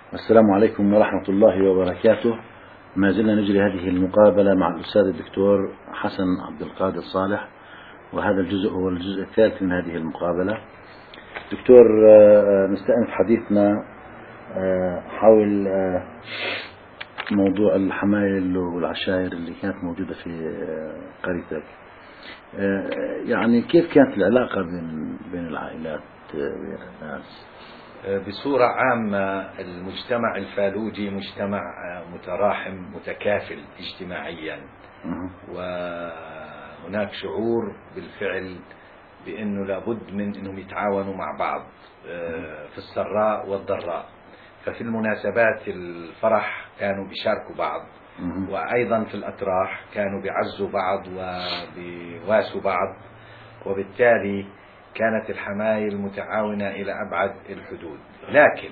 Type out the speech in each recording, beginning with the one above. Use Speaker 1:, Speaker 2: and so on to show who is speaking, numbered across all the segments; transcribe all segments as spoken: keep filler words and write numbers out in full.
Speaker 1: السلام عليكم ورحمة الله وبركاته. ما زلنا نجري هذه المقابلة مع الأستاذ الدكتور حسن عبد القادر صالح، وهذا الجزء هو الجزء الثالث من هذه المقابلة. دكتور، نستأنف حديثنا حول موضوع الحمايل والعشائر اللي كانت موجودة في قريتك. يعني كيف كانت العلاقة بين بين العائلات بين الناس؟
Speaker 2: بصورة عامة المجتمع الفالوجي مجتمع متراحم متكافل اجتماعيا، وهناك شعور بالفعل بأنه لابد من أنهم يتعاونوا مع بعض في السراء والضراء. ففي المناسبات الفرح كانوا بيشاركوا بعض، وأيضا في الأتراح كانوا بيعزوا بعض وبيواسوا بعض، وبالتالي كانت الحمايل متعاونة إلى أبعد الحدود. لكن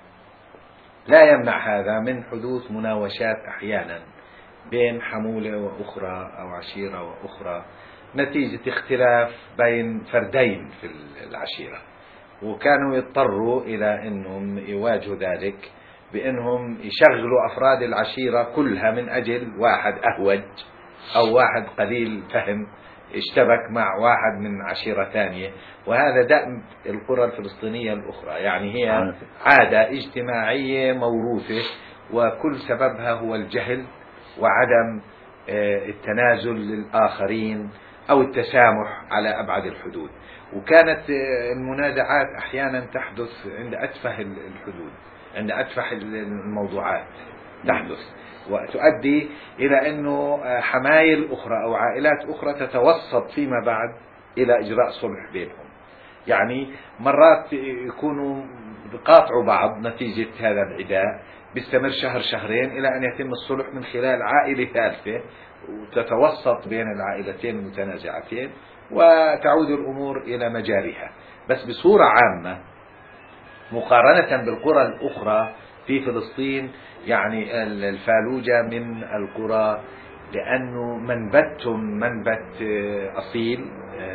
Speaker 2: لا يمنع هذا من حدوث مناوشات أحيانا بين حمولة وأخرى أو عشيرة وأخرى نتيجة اختلاف بين فردين في العشيرة، وكانوا يضطروا إلى أنهم يواجهوا ذلك بأنهم يشغلوا أفراد العشيرة كلها من أجل واحد أهوج أو واحد قليل فهم اشتبك مع واحد من عشيرة ثانية. وهذا دأب القرى الفلسطينية الأخرى، يعني هي عادة اجتماعية موروثة، وكل سببها هو الجهل وعدم التنازل للآخرين أو التسامح على أبعد الحدود. وكانت المنازعات أحيانا تحدث عند أتفه الحدود، عند أتفه الموضوعات تحدث، وتؤدي إلى أنه حمايل أخرى أو عائلات أخرى تتوسط فيما بعد إلى إجراء صلح بينهم. يعني مرات يكونوا بقاطعوا بعض نتيجة هذا العداء، بيستمر شهر شهرين إلى أن يتم الصلح من خلال عائلة ثالثة وتتوسط بين العائلتين المتنازعتين، وتعود الأمور إلى مجاريها. بس بصورة عامة مقارنة بالقرى الأخرى في فلسطين، يعني الفالوجة من القرى لأنه منبتهم منبت أصيل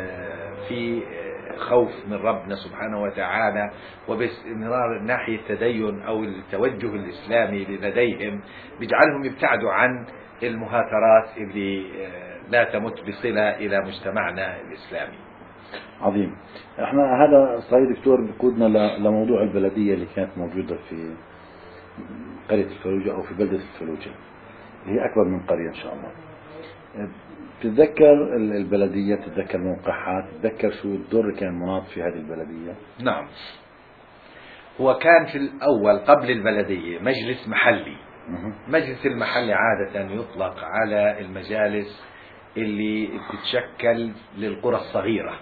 Speaker 2: في خوف من ربنا سبحانه وتعالى، وباستمرار ناحية التدين أو التوجه الإسلامي لديهم بيجعلهم يبتعدوا عن المهاترات اللي لا تمت بصلة إلى مجتمعنا الإسلامي.
Speaker 1: عظيم. احنا هذا صحيح دكتور بقودنا لموضوع البلدية اللي كانت موجودة في قرية الفلوجة أو في بلدة الفلوجة، هي أكبر من قرية إن شاء الله. تتذكر البلدية، تتذكر موقعها، تتذكر شو الدور كان مناط في هذه البلدية؟
Speaker 2: نعم، هو كان في الأول قبل البلدية مجلس محلي. مجلس المحلي عادة يطلق على المجالس اللي تتشكل للقرى الصغيرة،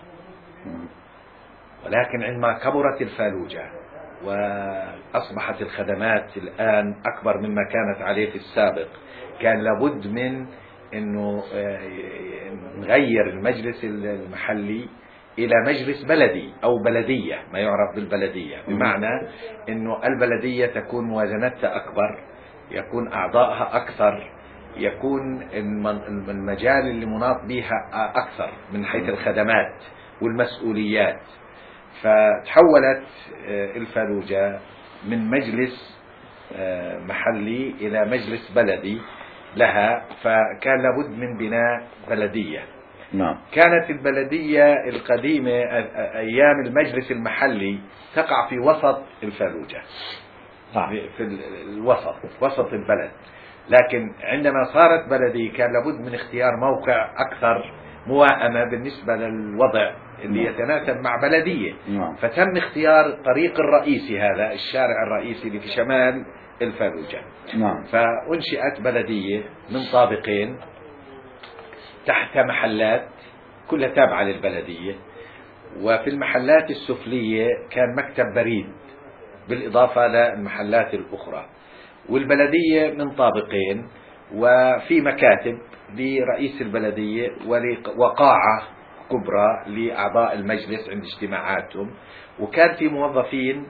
Speaker 2: ولكن عندما كبرت الفالوجة وأصبحت الخدمات الآن أكبر مما كانت عليه في السابق، كان لابد من أنه نغير المجلس المحلي إلى مجلس بلدي أو بلدية، ما يعرف بالبلدية، بمعنى أنه البلدية تكون موازنتها أكبر، يكون أعضائها أكثر، يكون المجال اللي مناط بها أكثر من حيث الخدمات والمسؤوليات. فتحولت الفالوجة من مجلس محلي إلى مجلس بلدي لها، فكان لابد من بناء بلدية.
Speaker 1: نعم.
Speaker 2: كانت البلدية القديمة أيام المجلس المحلي تقع في وسط الفالوجة، في الوسط وسط البلد، لكن عندما صارت بلدية كان لابد من اختيار موقع أكثر موائمة بالنسبة للوضع اللي يتناسب مع بلدية. فتم اختيار الطريق الرئيسي، هذا الشارع الرئيسي اللي في شمال الفالوجة. فأنشئت بلدية من طابقين تحت محلات كلها تابعة للبلدية، وفي المحلات السفلية كان مكتب بريد بالإضافة للمحلات الأخرى، والبلدية من طابقين، وفي مكاتب لرئيس البلدية وقاعة كبرى لأعضاء المجلس عند اجتماعاتهم، وكان في موظفين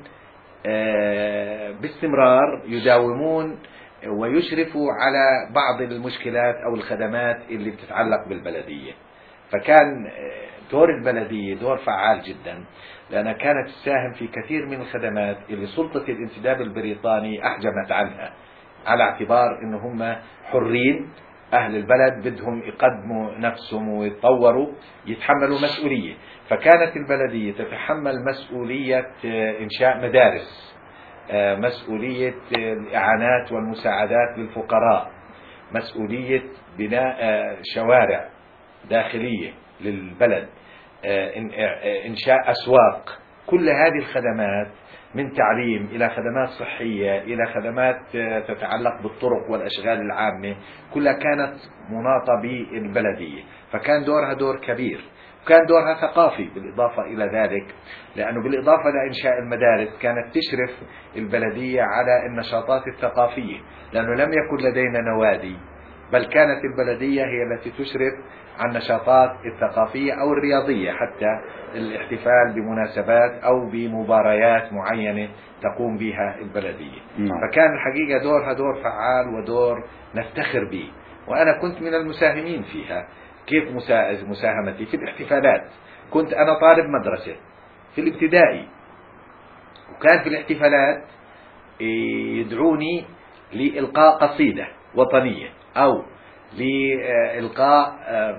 Speaker 2: باستمرار يداومون ويشرفوا على بعض المشكلات أو الخدمات اللي بتتعلق بالبلدية. فكان دور البلدية دور فعال جدا، لأنها كانت تساهم في كثير من الخدمات اللي سلطة الانتداب البريطاني أحجمت عنها، على اعتبار أنه هم حرين، أهل البلد بدهم يقدموا نفسهم ويتطوروا، يتحملوا مسؤولية. فكانت البلدية تتحمل مسؤولية إنشاء مدارس، مسؤولية الإعانات والمساعدات للفقراء، مسؤولية بناء شوارع داخلية للبلد، إنشاء أسواق. كل هذه الخدمات من تعليم إلى خدمات صحية إلى خدمات تتعلق بالطرق والأشغال العامة كلها كانت مناطة بالبلدية، فكان دورها دور كبير، وكان دورها ثقافي بالإضافة إلى ذلك، لأنه بالإضافة لإنشاء المدارس كانت تشرف البلدية على النشاطات الثقافية، لأنه لم يكن لدينا نوادي، بل كانت البلدية هي التي تشرف عن النشاطات الثقافية أو الرياضية، حتى الاحتفال بمناسبات أو بمباريات معينة تقوم بها البلدية.
Speaker 1: نعم.
Speaker 2: فكان الحقيقة دورها دور فعال ودور نفتخر به، وأنا كنت من المساهمين فيها. كيف مساهمتي؟ في الاحتفالات. كنت أنا طالب مدرسة في الابتدائي، وكان في الاحتفالات يدعوني لإلقاء قصيدة وطنية أو لإلقاء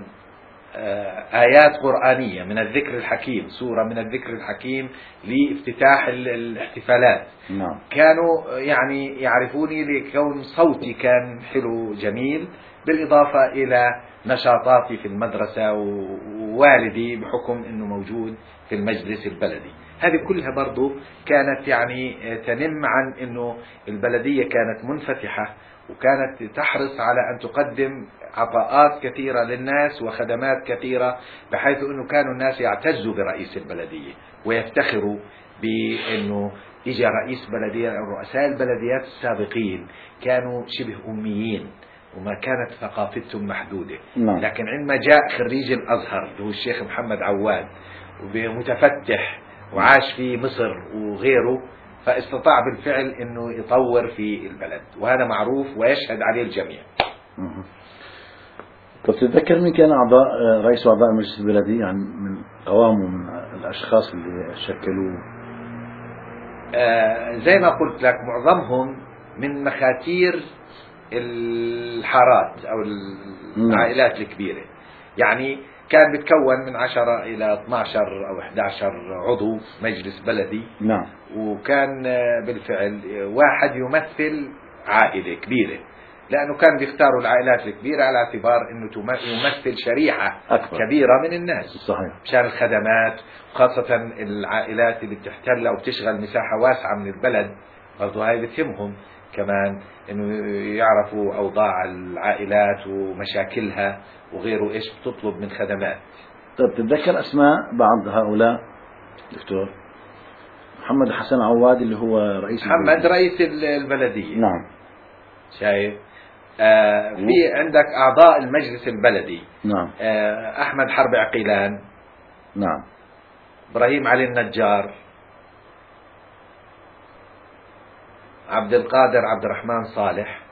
Speaker 2: آيات قرآنية من الذكر الحكيم، سورة من الذكر الحكيم لافتتاح الاحتفالات.
Speaker 1: نعم.
Speaker 2: كانوا يعني يعرفوني لكون صوتي كان حلو جميل، بالإضافة إلى نشاطاتي في المدرسة ووالدي بحكم أنه موجود في المجلس البلدي. هذه كلها برضو كانت يعني تنم عن أنه البلدية كانت منفتحة، وكانت تحرص على أن تقدم عطاءات كثيرة للناس وخدمات كثيرة، بحيث أنه كانوا الناس يعتزوا برئيس البلدية ويفتخروا بأنه إجا رئيس بلدية. رؤساء البلديات السابقين كانوا شبه أميين وما كانت ثقافتهم محدودة.
Speaker 1: نعم.
Speaker 2: لكن عندما جاء خريج الأزهر اللي هو الشيخ محمد عواد ومتفتح وعاش في مصر وغيره، فاستطاع بالفعل أنه يطور في البلد، وهذا معروف ويشهد عليه الجميع.
Speaker 1: طب تتذكر مين كان أعضاء رئيس أعضاء المجلس البلدي، يعني من قوام ومن الأشخاص اللي شكلوه؟
Speaker 2: آه زي ما قلت لك معظمهم من مخاتير الحارات أو العائلات الكبيرة، يعني كان بتكون من عشرة إلى اثني عشر أو أحد عشر عضو مجلس بلدي.
Speaker 1: نعم.
Speaker 2: وكان بالفعل واحد يمثل عائلة كبيرة، لأنه كان بيختاروا العائلات الكبيرة على اعتبار أنه يمثل شريحة
Speaker 1: أكبر.
Speaker 2: كبيرة من الناس.
Speaker 1: صحيح.
Speaker 2: مشان الخدمات، خاصة العائلات اللي بتحتل أو بتشغل مساحة واسعة من البلد، برضو هاي بتهمهم كمان انه يعرفوا اوضاع العائلات ومشاكلها وغيره ايش بتطلب من خدمات.
Speaker 1: طيب تتذكر اسماء بعض هؤلاء دكتور؟ محمد حسن عواد اللي هو رئيس
Speaker 2: محمد
Speaker 1: البلدية.
Speaker 2: رئيس البلدية.
Speaker 1: نعم.
Speaker 2: شايف؟ آه في عندك اعضاء المجلس البلدي.
Speaker 1: نعم.
Speaker 2: آه احمد حرب عقيلان.
Speaker 1: نعم.
Speaker 2: ابراهيم علي النجار، عبد القادر عبد الرحمن صالح،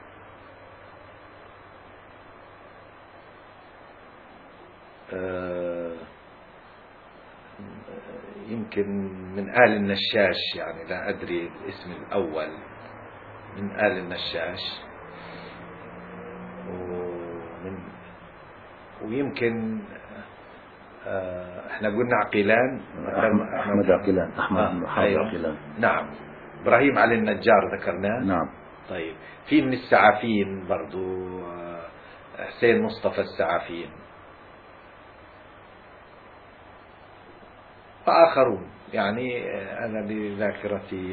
Speaker 2: يمكن من آل النشاش، يعني لا أدري الاسم الأول، من آل النشاش، ومن ويمكن احنا قلنا عقيلان،
Speaker 1: أحمد عقيلان، أحمد
Speaker 2: آه.
Speaker 1: حافظ عقيلان.
Speaker 2: نعم. إبراهيم علي النجار ذكرناه.
Speaker 1: نعم.
Speaker 2: طيب في من السعافين برضو حسين مصطفى السعافين وآخرون، يعني أنا بذاكرتي.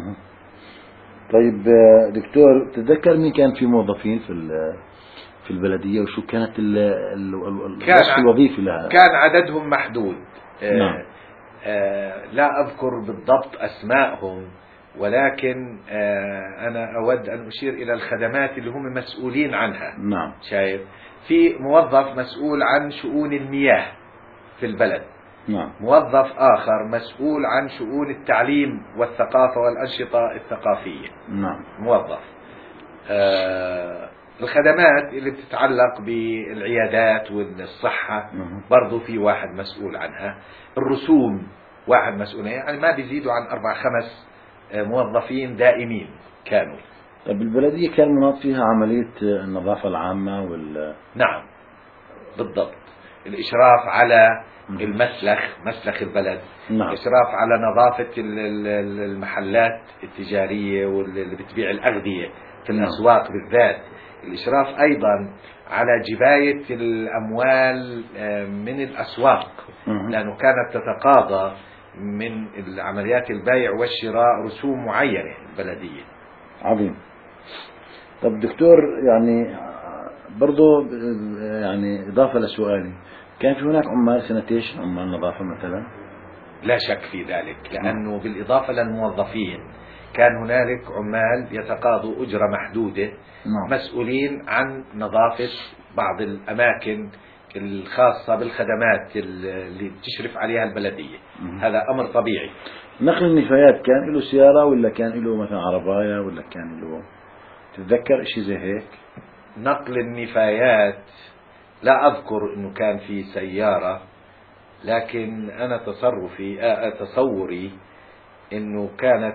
Speaker 1: طيب دكتور تتذكر مين كان في موظفين في في البلدية، وشو كانت الوصف الوظيفي لها؟
Speaker 2: كان عددهم محدود.
Speaker 1: نعم.
Speaker 2: آه لا أذكر بالضبط أسماءهم، ولكن آه أنا أود أن أشير إلى الخدمات اللي هم مسؤولين عنها.
Speaker 1: نعم.
Speaker 2: شايف؟ في موظف مسؤول عن شؤون المياه في البلد.
Speaker 1: نعم.
Speaker 2: موظف آخر مسؤول عن شؤون التعليم والثقافة والأنشطة الثقافية.
Speaker 1: نعم.
Speaker 2: موظف. آه الخدمات اللي بتتعلق بالعيادات والصحة برضو في واحد مسؤول عنها. الرسوم واحد مسؤول، يعني ما بيزيدوا عن أربع خمس موظفين دائمين كانوا.
Speaker 1: طيب البلدية كان مناط فيها عملية النظافة العامة وال
Speaker 2: نعم بالضبط، الإشراف على المسلخ، مسلخ البلد. نعم. إشراف على نظافة المحلات التجارية واللي بتبيع الأغذية في الأسواق بالذات. الإشراف أيضا على جباية الأموال من الأسواق، لأنه كانت تتقاضى من عمليات البيع والشراء رسوم معينة البلدية.
Speaker 1: عظيم. طب دكتور، يعني برضو يعني إضافة لسؤالي، كان في هناك عمال سانيتيشن، عمال نظافة مثلا؟
Speaker 2: لا شك في ذلك، لأنه بالإضافة للموظفين كان هنالك عمال يتقاضوا أجرة محدودة مسؤولين عن نظافة بعض الأماكن الخاصة بالخدمات اللي تشرف عليها البلدية. هذا أمر طبيعي.
Speaker 1: نقل النفايات كان له سيارة ولا كان له مثلا عرباية ولا كان له، تتذكر شيء زي هيك؟
Speaker 2: نقل النفايات لا أذكر أنه كان في سيارة، لكن أنا تصرفي تصوري أنه كانت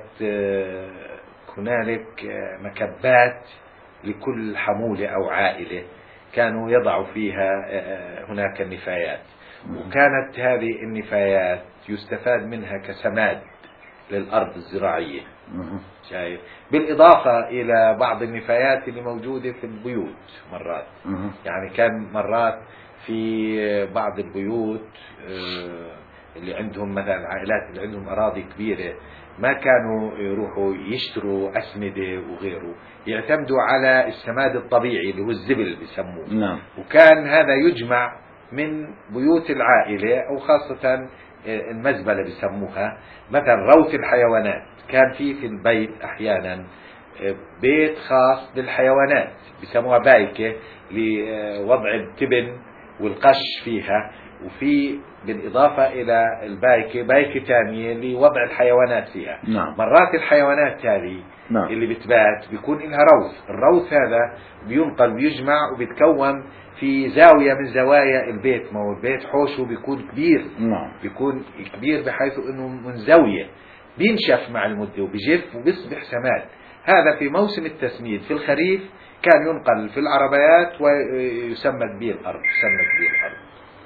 Speaker 2: هنالك مكبات لكل حمولة أو عائلة كانوا يضعوا فيها هناك النفايات، وكانت هذه النفايات يستفاد منها كسماد للأرض الزراعية. شايف؟ بالإضافة إلى بعض النفايات اللي موجودة في البيوت مرات. يعني كان مرات في بعض البيوت اللي عندهم مثلا عائلات اللي عندهم أراضي كبيرة ما كانوا يروحوا يشتروا أسمدة وغيره، يعتمدوا على السماد الطبيعي اللي هو الزبل بيسموه.
Speaker 1: نعم.
Speaker 2: وكان هذا يجمع من بيوت العائلة، أو خاصة المزبلة بيسموها، مثلا روث الحيوانات. كان في في البيت أحيانا بيت خاص للحيوانات بيسموها بايكة لوضع التبن والقش فيها، وفي بالإضافة إلى البايكة بايكة ثانية لوضع الحيوانات فيها.
Speaker 1: نعم.
Speaker 2: مرات الحيوانات هذه نعم. اللي بتبات بيكون لها روث، الروث هذا بينقل ويجمع وبيتكون في زاوية من زوايا البيت. ما هو البيت حوشه بيكون كبير. نعم. بيكون كبير بحيث انه من زاوية بينشف مع المدة وبيجف وبيصبح سماد. هذا في موسم التسميد في الخريف كان ينقل في العربيات ويسمد به الأرض، يسمد به الأرض.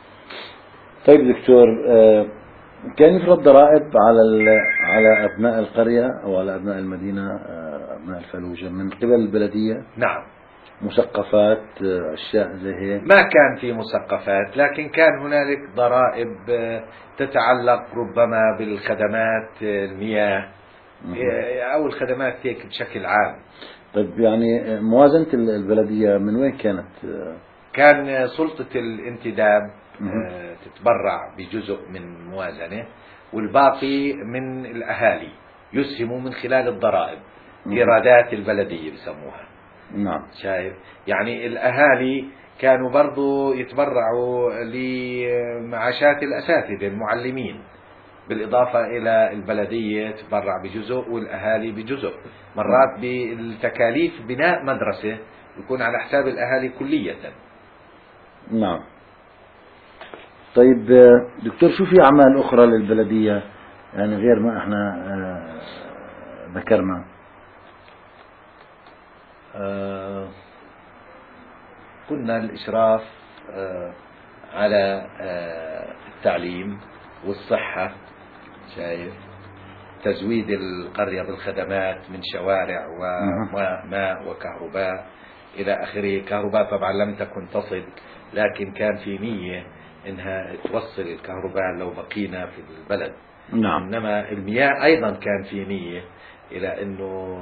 Speaker 1: طيب دكتور، كان يفرض ضرائب على على أبناء القرية أو على أبناء المدينة، أبناء الفلوجة، من قبل البلدية؟
Speaker 2: نعم.
Speaker 1: مثقفات، أشياء زي هيك؟
Speaker 2: ما كان في مثقفات، لكن كان هنالك ضرائب تتعلق ربما بالخدمات، المياه أو الخدمات هيك بشكل عام.
Speaker 1: طيب يعني موازنة البلدية من وين كانت؟
Speaker 2: كان سلطة الانتداب تتبرع بجزء من موازنة، والباقي من الأهالي يسهموا من خلال الضرائب، إيرادات البلدية بسموها.
Speaker 1: نعم.
Speaker 2: شايف؟ يعني الأهالي كانوا برضو يتبرعوا لمعاشات الأساتذة المعلمين، بالإضافة إلى البلدية تتبرع بجزء والأهالي بجزء. مرات بالتكاليف بناء مدرسة يكون على حساب الأهالي كلية.
Speaker 1: نعم. طيب دكتور، شو في أعمال أخرى للبلدية يعني غير ما احنا ذكرنا؟
Speaker 2: آه قلنا الإشراف آه على آه التعليم والصحة، شايف؟ تزويد القرية بالخدمات من شوارع وماء وكهرباء إلى آخره. كهرباء طبعا لم تكن تصل، لكن كان في نية إنها توصل الكهرباء لو بقينا في البلد.
Speaker 1: نعم.
Speaker 2: إنما المياه أيضا كان في نية إلى أنه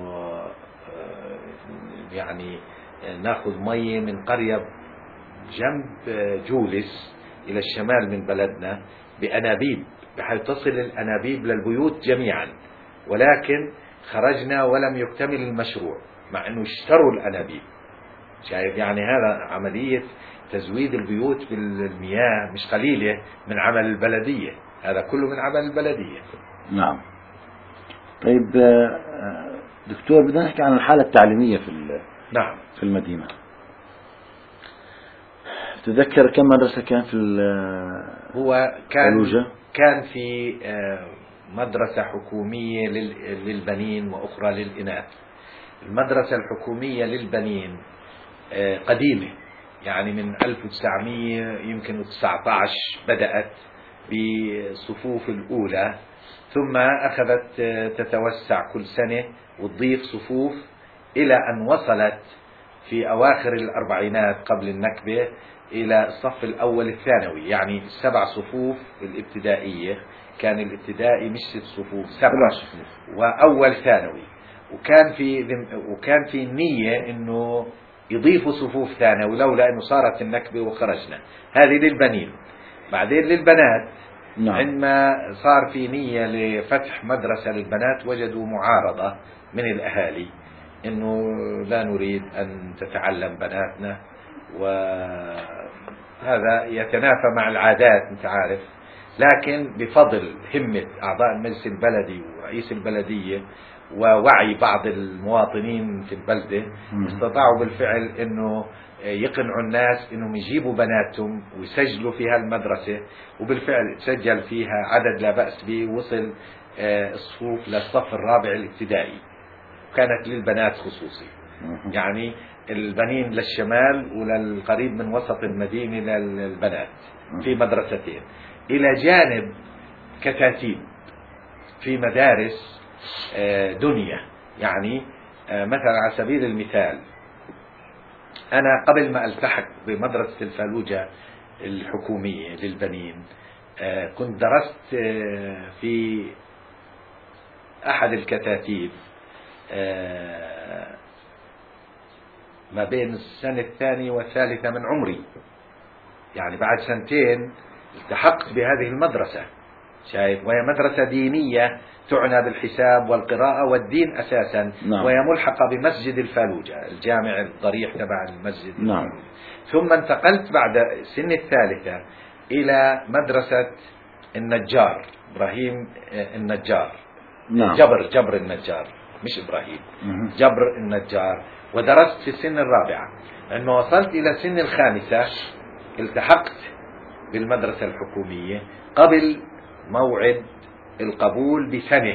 Speaker 2: يعني ناخذ مية من قرية جنب جولس إلى الشمال من بلدنا بأنابيب، بحيث تصل الأنابيب للبيوت جميعا، ولكن خرجنا ولم يكتمل المشروع مع أنه اشتروا الأنابيب. شايف؟ يعني هذا عملية تزويد البيوت بالمياه مش قليلة من عمل البلدية، هذا كله من عمل البلدية.
Speaker 1: نعم. طيب دكتور، بدنا نحكي عن الحالة التعليمية في
Speaker 2: نعم
Speaker 1: في المدينة. تتذكر كم مدرسة كان في
Speaker 2: هو كان
Speaker 1: فلوجة؟
Speaker 2: كان في مدرسة حكومية للبنين وأخرى للإناث. المدرسة الحكومية للبنين قديمة، يعني من ألف وتسعمئة يمكن وتسعة عشر بدأت بالصفوف الأولى، ثم أخذت تتوسع كل سنة وتضيف صفوف إلى أن وصلت في أواخر الأربعينات قبل النكبة إلى الصف الأول الثانوي، يعني سبع صفوف الابتدائية. كان الابتدائي مش ست صفوف، سبع صفوف، وأول ثانوي. وكان في وكان في النية إنه يضيفوا صفوف ثانوي لولا إنه صارت النكبة وخرجنا. هذه للبنين. بعدين للبنات، نعم. عندما صار في نية لفتح مدرسة للبنات وجدوا معارضة من الأهالي إنه لا نريد أن تتعلم بناتنا، وهذا يتنافى مع العادات أنت عارف. لكن بفضل همة أعضاء المجلس البلدي ورئيس البلدية ووعي بعض المواطنين في البلدة استطاعوا بالفعل أنه يقنعوا الناس أنهم يجيبوا بناتهم ويسجلوا في هالمدرسة، وبالفعل تسجل فيها عدد لا بأس به، وصل الصفوف للصف الرابع الابتدائي. كانت للبنات خصوصي، يعني البنين للشمال وللقريب من وسط المدينة للبنات في مدرستين، إلى جانب كتاتيب في مدارس دنيا. يعني مثلا على سبيل المثال، أنا قبل ما ألتحق بمدرسة الفالوجة الحكومية للبنين كنت درست في أحد الكتاتيب ما بين السنة الثانية والثالثة من عمري، يعني بعد سنتين التحقت بهذه المدرسة، شايف؟ وهي مدرسة دينية تعنى بالحساب والقراءة والدين أساسا، نعم. وهي ملحقة بمسجد الفالوجة، الجامع الضريح تبع المسجد، نعم. الفالوجة. ثم انتقلت بعد السنة الثالثة إلى مدرسة النجار، إبراهيم النجار، نعم. جبر جبر النجار مش إبراهيم، مه. جبر النجار، ودرست في السن الرابعة. عندما وصلت إلى السن الخامسة التحقت بالمدرسة الحكومية قبل موعد القبول بسنة،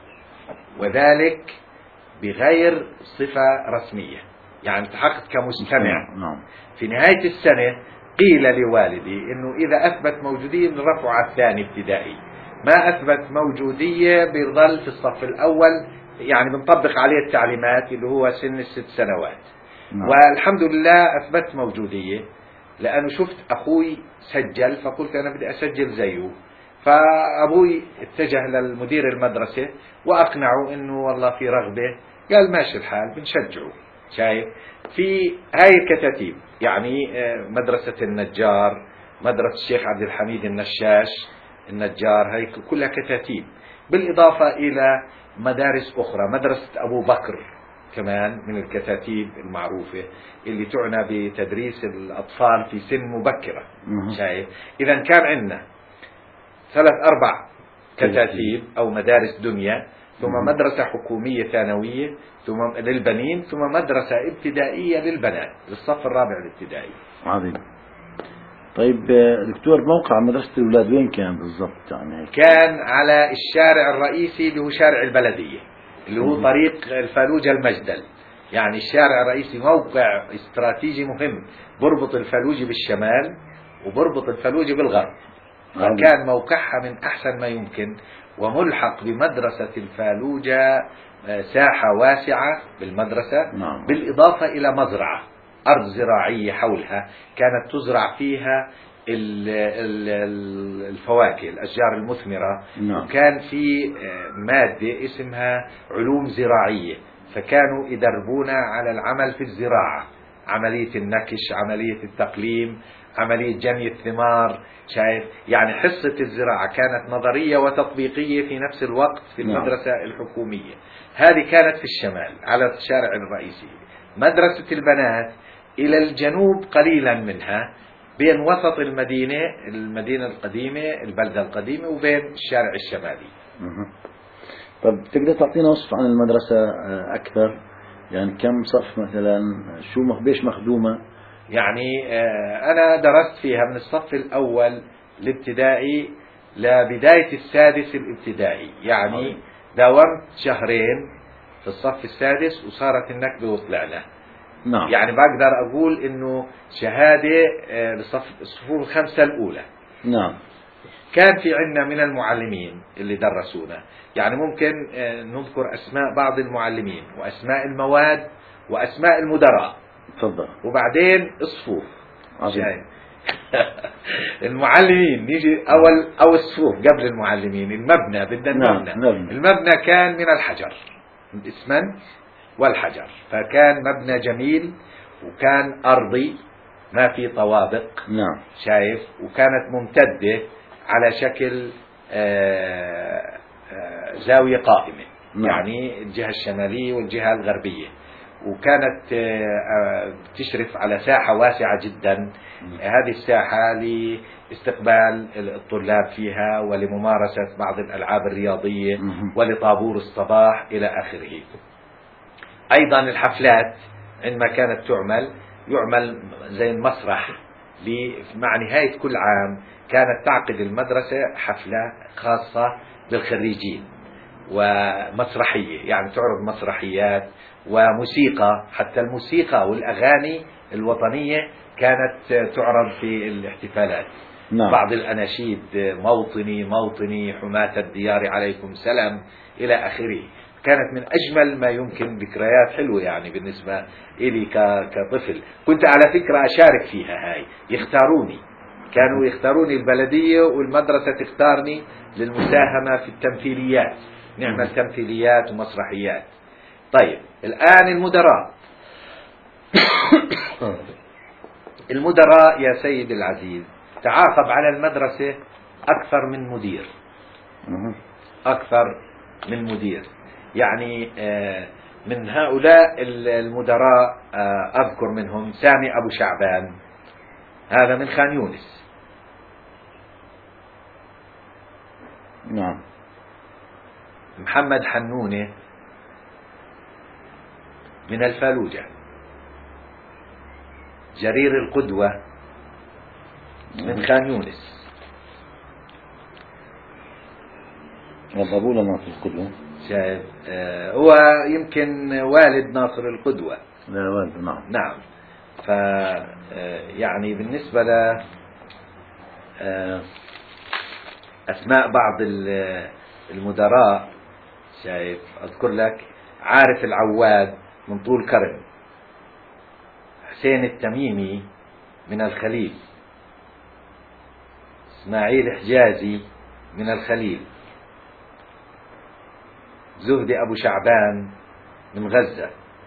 Speaker 2: وذلك بغير صفة رسمية، يعني التحقت كمستمع. في نهاية السنة قيل لوالدي إنه إذا أثبت موجودية بنرفعه على الثاني ابتدائي، ما أثبت موجودية بيظل في الصف الأول، يعني بنطبق عليه التعليمات اللي هو سن الست سنوات. نعم. والحمد لله أثبت موجودية، لأنه شفت أخوي سجل فقلت أنا بدي أسجل زيه، فأبوي اتجه للمدير المدرسة وأقنعه إنه والله في رغبة، قال ماشي الحال بنشجعه. شايف؟ في هاي الكتاتيب، يعني مدرسة النجار، مدرسة الشيخ عبد الحميد النشاش النجار، هاي كلها كتاتيب، بالإضافة إلى مدارس أخرى. مدرسة أبو بكر كمان من الكتاتيب المعروفة اللي تعنى بتدريس الأطفال في سن مبكرة. شايف؟ إذا كان عندنا ثلاث أربع كتاتيب أو مدارس دنيا، ثم مدرسة حكومية ثانوية ثم للبنين، ثم مدرسة ابتدائية للبنات للصف الرابع الابتدائي.
Speaker 1: عظيم. طيب دكتور، موقع مدرسة الأولاد وين كان بالضبط؟ يعني
Speaker 2: كان على الشارع الرئيسي اللي هو شارع البلدية، اللي هو طريق الفالوجة المجدل. يعني الشارع الرئيسي موقع استراتيجي مهم، بربط الفالوجة بالشمال وبربط الفالوجة بالغرب، فكان موقعها من أحسن ما يمكن، وملحق بمدرسة الفالوجة ساحة واسعة بالمدرسة، نعم. بالإضافة إلى مزرعة، أرض زراعية حولها كانت تزرع فيها الفواكه، الأشجار المثمرة، نعم. وكان في مادة اسمها علوم زراعية، فكانوا يدربونا على العمل في الزراعة، عملية النكش، عملية التقليم، عملية جني الثمار. شايف؟ يعني حصة الزراعة كانت نظرية وتطبيقية في نفس الوقت في المدرسة الحكومية. هذه كانت في الشمال على الشارع الرئيسي. مدرسة البنات إلى الجنوب قليلا منها، بين وسط المدينة، المدينة القديمة، البلدة القديمة، وبين الشارع الشمالي.
Speaker 1: طب تقدر تعطينا وصف عن المدرسة أكثر؟ يعني كم صف مثلا، شو بيش مخدومة؟
Speaker 2: يعني أنا درست فيها من الصف الأول الابتدائي لبداية السادس الابتدائي، يعني داومت شهرين في الصف السادس وصارت النكبة وطلعنا.
Speaker 1: نعم.
Speaker 2: يعني بقدر أقول إنه شهادة لصف الصفوف الخمسة الأولى.
Speaker 1: نعم.
Speaker 2: كان في عندنا من المعلمين اللي درسونا، يعني ممكن نذكر أسماء بعض المعلمين وأسماء المواد وأسماء المدراء.
Speaker 1: تفضل.
Speaker 2: وبعدين الصفوف. المعلمين نيجي أول أو الصفوف قبل المعلمين. المبنى بدنا المبنى.
Speaker 1: نعم. نعم.
Speaker 2: المبنى كان من الحجر، الإسمنت والحجر، فكان مبنى جميل وكان أرضي ما في طوابق.
Speaker 1: نعم.
Speaker 2: شايف، وكانت ممتدة على شكل آآ آآ زاوية قائمة. نعم. يعني الجهة الشمالية والجهة الغربية، وكانت تشرف على ساحة واسعة جدا. هذه الساحة لاستقبال الطلاب فيها ولممارسة بعض الألعاب الرياضية ولطابور الصباح إلى آخره. أيضا الحفلات عندما كانت تعمل يعمل زي المسرح، مع نهاية كل عام كانت تعقد المدرسة حفلة خاصة بالخريجين ومسرحية، يعني تعرض مسرحيات وموسيقى. حتى الموسيقى والأغاني الوطنية كانت تعرض في الاحتفالات. نعم. بعض الأناشيد، موطني موطني حماة الديار عليكم سلام إلى آخره. كانت من أجمل ما يمكن، ذكريات حلوة يعني بالنسبة إلي كطفل. كنت على فكرة أشارك فيها، هاي يختاروني، كانوا يختاروني البلدية والمدرسة تختارني للمساهمة في التمثيليات، نعمل تمثيليات ومسرحيات. طيب الآن المدراء. المدراء يا سيد العزيز تعاقب على المدرسة أكثر من مدير، أكثر من مدير. يعني من هؤلاء المدراء أذكر منهم سامي أبو شعبان، هذا من خان يونس.
Speaker 1: نعم.
Speaker 2: محمد حنونة من الفالوجة. جرير القدوة من خان يونس.
Speaker 1: أبوه ناصر القدوة.
Speaker 2: شايف، آه هو يمكن والد ناصر القدوة.
Speaker 1: لا والد. نعم.
Speaker 2: نعم. ف يعني بالنسبة ل أسماء بعض المدراء، شايف، أذكر لك عارف العواد من طول كرم، حسين التميمي من الخليل، إسماعيل حجازي من الخليل، زهدي أبو شعبان من غزة،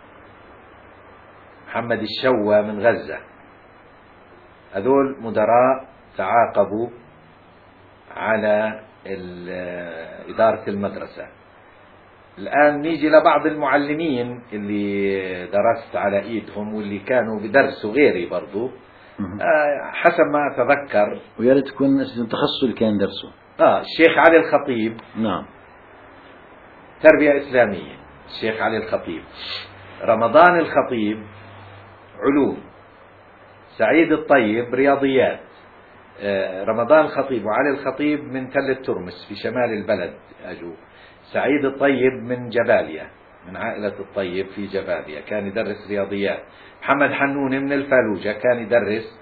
Speaker 2: محمد الشوى من غزة. هذول مدراء تعاقبوا على إدارة المدرسة. الآن نيجي لبعض المعلمين اللي درست على إيدهم واللي كانوا بدرسوا غيري برضو، آه حسب ما أتذكر.
Speaker 1: ويا ريت تكون التخصص اللي كان درسه.
Speaker 2: آه الشيخ علي الخطيب.
Speaker 1: نعم.
Speaker 2: تربية إسلامية، الشيخ علي الخطيب. رمضان الخطيب علوم. سعيد الطيب رياضيات. آه رمضان الخطيب وعلي الخطيب من تل الترمس في شمال البلد أجوا. سعيد الطيب من جباليا، من عائلة الطيب في جباليا، كان يدرس رياضيات. محمد حنون من الفالوجة كان يدرس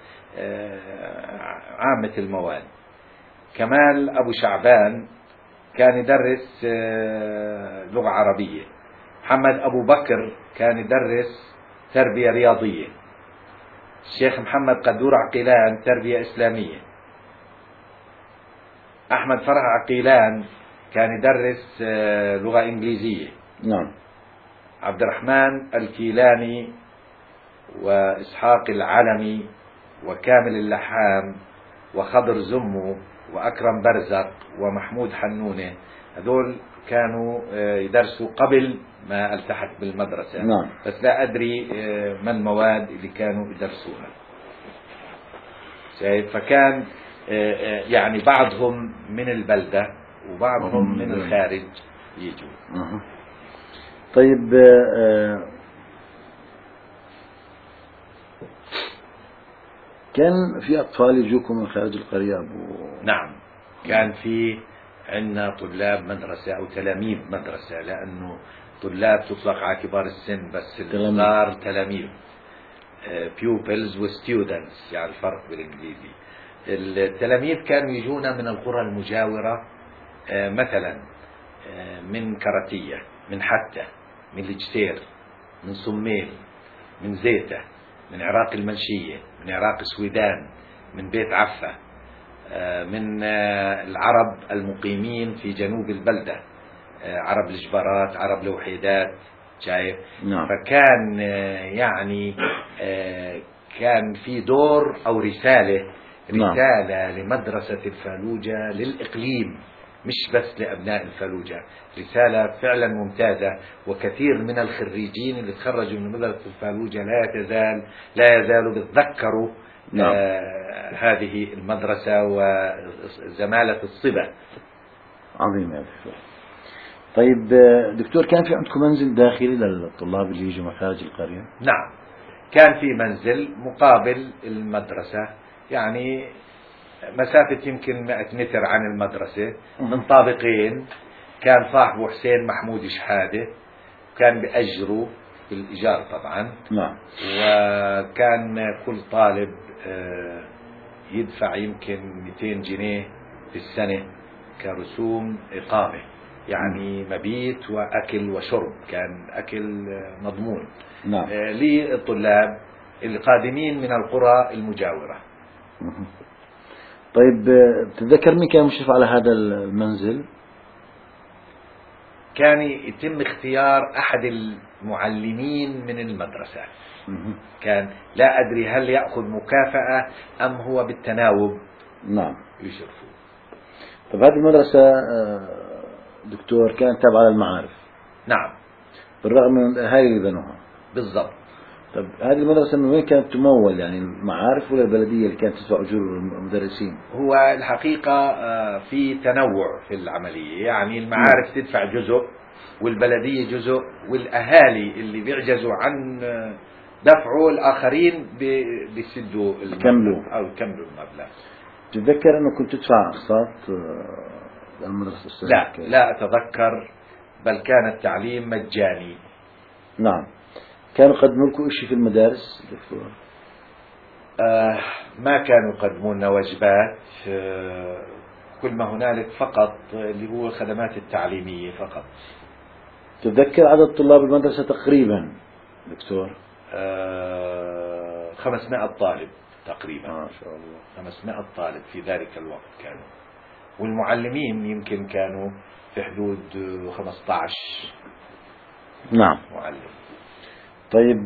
Speaker 2: عامة المواد. كمال أبو شعبان كان يدرس لغة عربية. محمد أبو بكر كان يدرس تربية رياضية. الشيخ محمد قدور عقيلان تربية إسلامية. أحمد فرح عقيلان كان يدرس لغة إنجليزية.
Speaker 1: نعم.
Speaker 2: عبد الرحمن الكيلاني وإسحاق العلمي وكامل اللحام وخضر زمو وأكرم برزق ومحمود حنونة، هذول كانوا يدرسوا قبل ما التحق بالمدرسة.
Speaker 1: نعم.
Speaker 2: بس لا أدري ما المواد اللي كانوا يدرسوها. فكان يعني بعضهم من البلدة وبعضهم من الخارج يجوا.
Speaker 1: أه. طيب، كان في أطفال يجوكم من خارج القرية أبو؟
Speaker 2: نعم، كان في عندنا طلاب مدرسة أو تلاميذ مدرسة، لأنه طلاب تطلق على كبار السن، بس الصغار تلاميذ. pupils و students، يعني الفرق بالإنجليزي. التلاميذ كانوا يجونا من القرى المجاورة، مثلا من كراتية، من حتة، من الجسير، من صميل، من زيتة، من عراق المنشية، من عراق السويدان، من بيت عفة، من العرب المقيمين في جنوب البلدة، عرب الجبارات، عرب الوحيدات، شايف؟
Speaker 1: نعم.
Speaker 2: فكان يعني كان في دور أو رسالة رسالة نعم. لمدرسة الفالوجة للإقليم، مش بس لأبناء الفالوجة، رسالة فعلا ممتازة. وكثير من الخريجين اللي تخرجوا من مدرسة الفالوجة لا يزال لا يزالوا بيتذكروا نعم. آه هذه المدرسة وزمالة الصبا.
Speaker 1: عظيم يا دكتور. طيب دكتور، كان في عندكم منزل داخلي للطلاب اللي يجوا من خارج القرية؟
Speaker 2: نعم، كان في منزل مقابل المدرسة، يعني مسافة يمكن مئة متر عن المدرسة، من طابقين. كان صاحبه حسين محمود شحادة، كان بأجره بالإيجار طبعا.
Speaker 1: نعم.
Speaker 2: وكان كل طالب يدفع يمكن مئتين جنيه في السنة كرسوم إقامة، يعني مبيت وأكل وشرب، كان أكل مضمون.
Speaker 1: نعم.
Speaker 2: للطلاب القادمين من القرى المجاورة.
Speaker 1: طيب تتذكر مين كان مشرف على هذا المنزل؟
Speaker 2: كان يتم اختيار أحد المعلمين من المدرسة. كان لا أدري هل يأخذ مكافأة أم هو بالتناوب.
Speaker 1: نعم.
Speaker 2: يشرفوا.
Speaker 1: طيب هذه المدرسة دكتور كانت تابعة للمعارف؟
Speaker 2: نعم.
Speaker 1: بالرغم من الأهالي اللي بنوها؟
Speaker 2: بالضبط.
Speaker 1: طيب هذه المدرسة من وين كانت تمول، يعني المعارف ولا البلدية اللي كانت تدفع أجور المدرسين؟
Speaker 2: هو الحقيقة في تنوع في العملية، يعني المعارف م. تدفع جزء والبلدية جزء، والأهالي اللي بيعجزوا عن دفعه الآخرين بيسدوا
Speaker 1: كملوا
Speaker 2: أو يكملوا المبلغ.
Speaker 1: تتذكر أنه كنت تدفع أقساط للمدرسة السنة؟
Speaker 2: لا لا أتذكر، بل كان التعليم مجاني.
Speaker 1: نعم. كانوا يقدموا لكم شيء في المدارس دكتور؟
Speaker 2: آه ما كانوا يقدموا لنا وجبات، آه كل ما هنالك فقط اللي هو الخدمات التعليمية فقط.
Speaker 1: تتذكر عدد طلاب المدرسة تقريبا دكتور؟
Speaker 2: آه خمسمائة طالب تقريبا.
Speaker 1: ما شاء الله.
Speaker 2: خمسمائة طالب في ذلك الوقت كانوا، والمعلمين يمكن كانوا في حدود خمسة عشر.
Speaker 1: نعم.
Speaker 2: معلم.
Speaker 1: طيب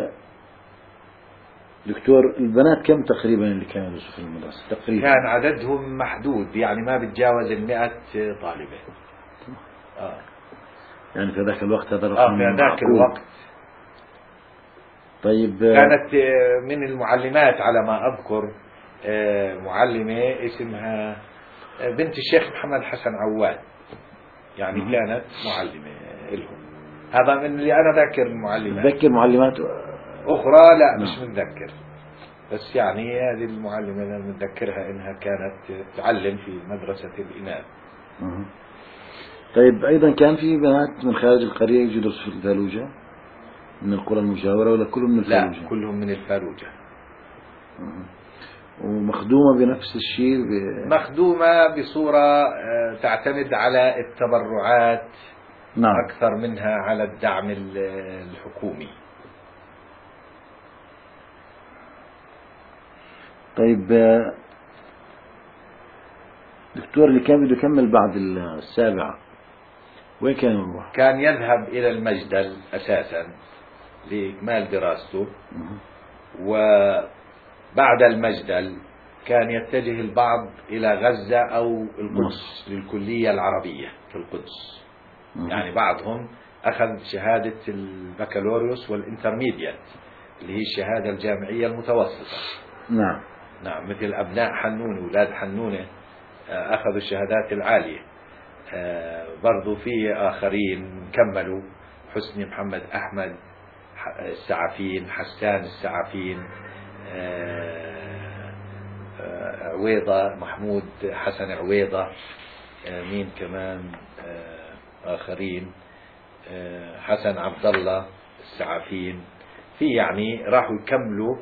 Speaker 1: دكتور، البنات كم تقريبا اللي كانوا يدرسوا في المدرسة تقريبا؟
Speaker 2: كان عددهم محدود، يعني ما بتجاوز المئة طالبة. آه.
Speaker 1: يعني في ذاك الوقت هذا
Speaker 2: آه في ذاك الوقت.
Speaker 1: طيب
Speaker 2: كانت من المعلمات على ما أذكر معلمة اسمها بنت الشيخ محمد حسن عواد، يعني م- كانت معلمة لهم. هذا من اللي أنا ذاكر المعلمات.
Speaker 1: تذكر معلمات
Speaker 2: أخرى لا مش متذكر، بس يعني هذه المعلمة أنا متذكرها إنها كانت تعلم في مدرسة الإناث.
Speaker 1: طيب أيضا كان في بنات من خارج القرية يجوا يدرسوا في الفالوجة من القرى المجاورة ولا كلهم من الفالوجة؟
Speaker 2: لا كلهم من الفالوجة.
Speaker 1: ومخدومة بنفس الشيء ب...
Speaker 2: مخدومة بصورة تعتمد على التبرعات.
Speaker 1: نعم.
Speaker 2: أكثر منها على الدعم الحكومي.
Speaker 1: طيب دكتور، اللي كان بده يكمل بعد السابعة وين كان يروح؟
Speaker 2: كان يذهب إلى المجدل أساسا لإكمال دراسته، وبعد المجدل كان يتجه البعض إلى غزة أو القدس للكلية العربية في القدس. يعني بعضهم أخذ شهادة البكالوريوس والإنترميديات اللي هي الشهادة الجامعية المتوسطة.
Speaker 1: نعم.
Speaker 2: نعم، مثل أبناء حنونة، أولاد حنونة أخذوا الشهادات العالية. برضو في آخرين كملوا، حسني محمد أحمد السعفين، حسان السعفين، عويضة، محمود حسن عويضة، مين كمان آخرين، حسن عبد الله السعافين، في يعني راحوا يكملوا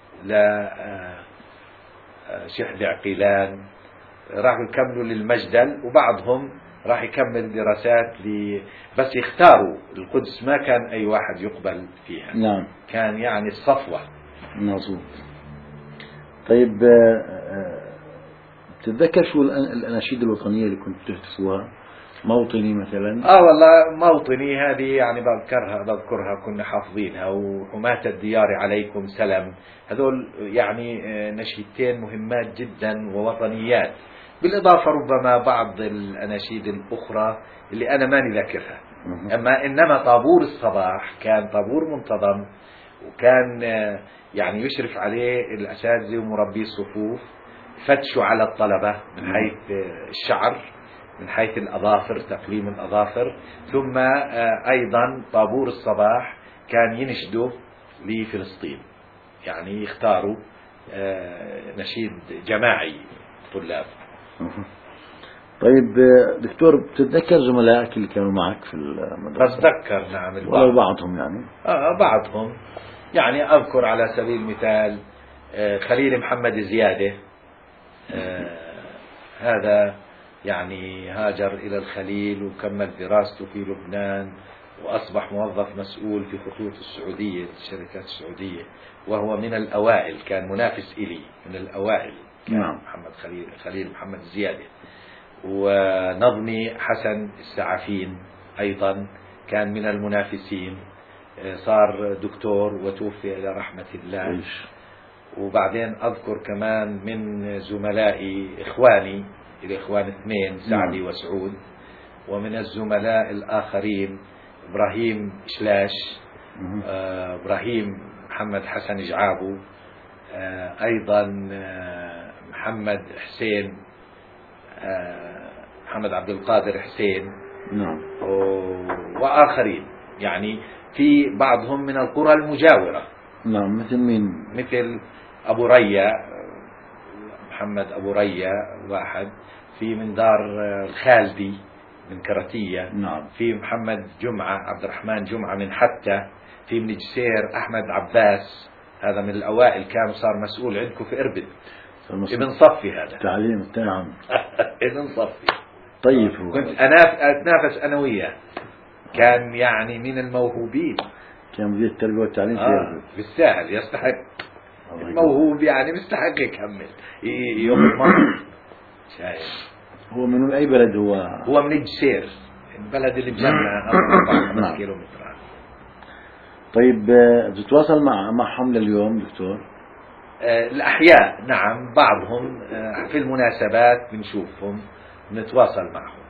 Speaker 2: لشحذ عقيلان، راحوا يكملوا للمجدل، وبعضهم راح يكمل دراسات ل... بس يختاروا القدس، ما كان أي واحد يقبل فيها.
Speaker 1: نعم.
Speaker 2: كان يعني الصفوة.
Speaker 1: مظبوط. طيب تتذكر شو الأناشيد الوطنية اللي كنت تهتفوها؟ موطني مثلا.
Speaker 2: اه والله موطني هذه يعني بذكرها بذكرها كنا حافظينها، وحماة الديار عليكم سلام، هذول يعني نشيدتين مهمات جدا ووطنيات، بالإضافة ربما بعض الأناشيد الأخرى اللي أنا ماني ذاكرها. أما إنما طابور الصباح كان طابور منتظم، وكان يعني يشرف عليه الأساتذة ومربي الصفوف، فتشوا على الطلبة من حيث الشعر، من حيث الأظافر، تقليم الأظافر، ثم أيضا طابور الصباح كان ينشدوا لفلسطين، يعني يختاروا نشيد جماعي طلاب.
Speaker 1: طيب دكتور، بتتذكر زملائك اللي كانوا معك في المدرسة؟
Speaker 2: بتذكر نعم البعض.
Speaker 1: ولو بعضهم يعني؟
Speaker 2: آه بعضهم، يعني أذكر على سبيل المثال خليل محمد زيادة، آه هذا يعني هاجر إلى الخليل وكمل دراسته في لبنان، وأصبح موظف مسؤول في خطوط السعودية، الشركات السعودية، وهو من الأوائل، كان منافس إلي من الأوائل، كان
Speaker 1: نعم.
Speaker 2: محمد خليل خليل محمد زيادة. ونظمي حسن السعافين أيضا كان من المنافسين، صار دكتور وتوفي إلى رحمة الله. وبعدين أذكر كمان من زملائي إخواني الإخوان اثنين، سعدي
Speaker 1: نعم.
Speaker 2: وسعود، ومن الزملاء الآخرين إبراهيم إشلاش، آه إبراهيم محمد حسن جعابو، آه أيضا آه محمد حسين، آه محمد عبد القادر حسين.
Speaker 1: نعم.
Speaker 2: وآخرين، يعني في بعضهم من القرى المجاورة.
Speaker 1: نعم. مثل مين؟
Speaker 2: مثل أبو ريا، محمد أبو ريا واحد، في من دار الخالدي من كرتية.
Speaker 1: نعم.
Speaker 2: في محمد جمعة، عبد الرحمن جمعة من حتى. في من جسير أحمد عباس، هذا من الأوائل، كان صار مسؤول عندكم في إربد، ابن صفي هذا.
Speaker 1: تعليم نعم.
Speaker 2: ابن صفي.
Speaker 1: طيب. هو
Speaker 2: كنت أتنافس أنا وياه، كان يعني من الموهوبين،
Speaker 1: كان مدير التربية والتعليم في
Speaker 2: آه
Speaker 1: إربد.
Speaker 2: بالسهل يستحق، موهوب يعني مستحق يكمل يوم مرة. شايف.
Speaker 1: هو من أي بلد هو؟
Speaker 2: هو من الجسير، البلد اللي بجنة أربعة خمس كيلومترات.
Speaker 1: طيب بتتواصل مع معهم لليوم دكتور؟
Speaker 2: آه الأحياء نعم، بعضهم آه في المناسبات بنشوفهم، نتواصل معهم.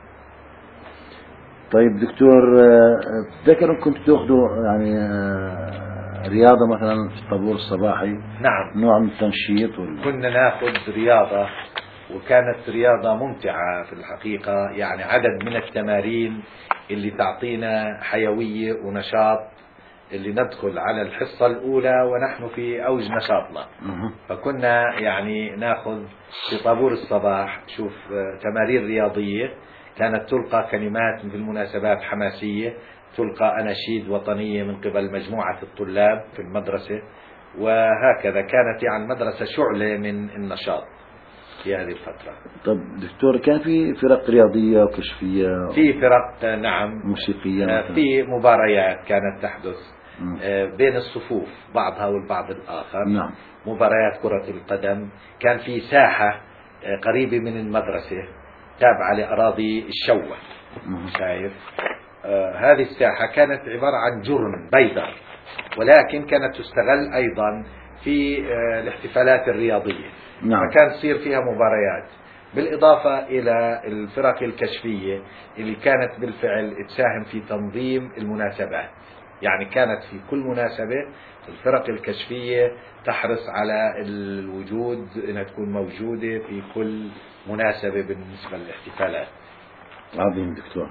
Speaker 1: طيب دكتور، تذكر كنت تأخذوا يعني رياضة مثلا في الطابور الصباحي؟
Speaker 2: نعم.
Speaker 1: نوع من التنشيط ولا؟
Speaker 2: كنا ناخذ رياضة، وكانت رياضة ممتعة في الحقيقة، يعني عدد من التمارين اللي تعطينا حيوية ونشاط، اللي ندخل على الحصة الأولى ونحن في أوج نشاطنا. فكنا يعني ناخذ في طابور الصباح، شوف تمارين رياضية، كانت تلقى كلمات في المناسبات حماسية، تلقى أناشيد وطنية من قبل مجموعة الطلاب في المدرسة، وهكذا كانت يعني المدرسة شعلة من النشاط في هذه الفترة.
Speaker 1: طب دكتور، كان في فرق رياضية وكشفية؟
Speaker 2: في فرق نعم،
Speaker 1: موسيقية مثلا؟
Speaker 2: في مباريات كانت تحدث
Speaker 1: م.
Speaker 2: بين الصفوف بعضها والبعض الآخر.
Speaker 1: نعم.
Speaker 2: مباريات كرة القدم، كان في ساحة قريبة من المدرسة تابعة لأراضي الشوة. شايف. آه هذه الساحة كانت عبارة عن جرن بيضاء، ولكن كانت تستغل أيضا في آه الاحتفالات الرياضية.
Speaker 1: نعم.
Speaker 2: فكان تصير فيها مباريات، بالإضافة إلى الفرق الكشفية اللي كانت بالفعل تساهم في تنظيم المناسبات. يعني كانت في كل مناسبة الفرق الكشفية تحرص على الوجود، أنها تكون موجودة في كل مناسبة بالنسبة للاحتفالات.
Speaker 1: عظيم دكتور.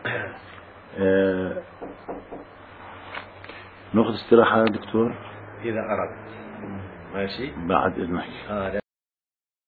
Speaker 1: آه نأخذ استراحة دكتور
Speaker 2: إذا أردت. ماشي.
Speaker 1: بعد إذنك.
Speaker 2: آه